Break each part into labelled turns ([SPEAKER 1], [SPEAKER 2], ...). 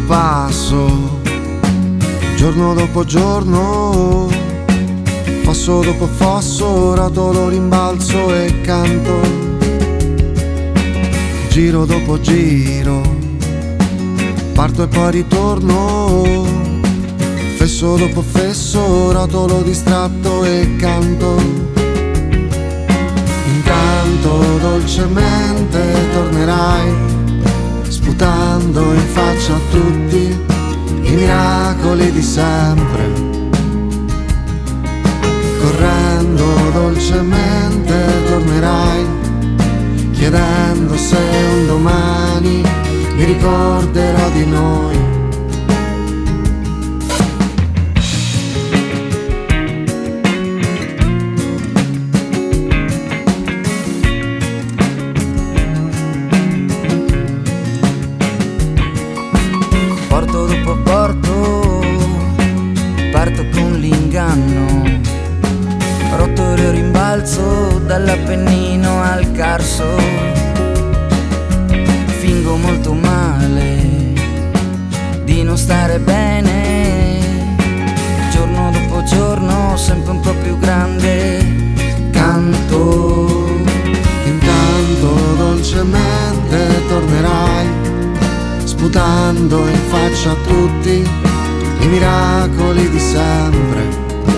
[SPEAKER 1] passo, giorno dopo giorno, fosso dopo fosso, rotolo, rimbalzo e canto, giro dopo giro, parto e poi ritorno, fesso dopo fesso, rotolo distratto e canto. Intanto dolcemente tornerai, sputando in faccia a tutti i miracoli di sempre. Correndo dolcemente tornerai, chiedendo se un domani mi ricorderò di noi.
[SPEAKER 2] Porto dopo porto, parto con l'inganno, rotolo e rimbalzo dall'Appennino al Carso. Fingo molto male di non stare bene, giorno dopo giorno sempre un po' più grande canto.
[SPEAKER 1] Intanto dolcemente tornerai, sputando in faccia a tutti i miracoli di sempre.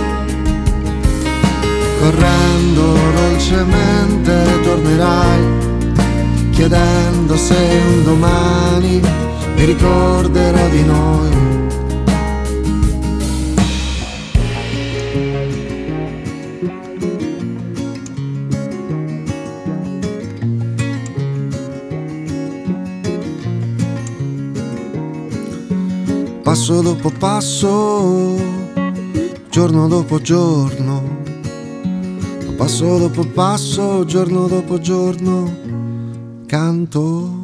[SPEAKER 1] Correndo dolcemente tornerai, chiedendo se un domani mi ricorderò di noi. Passo dopo passo, giorno dopo giorno, passo dopo passo, giorno dopo giorno, canto.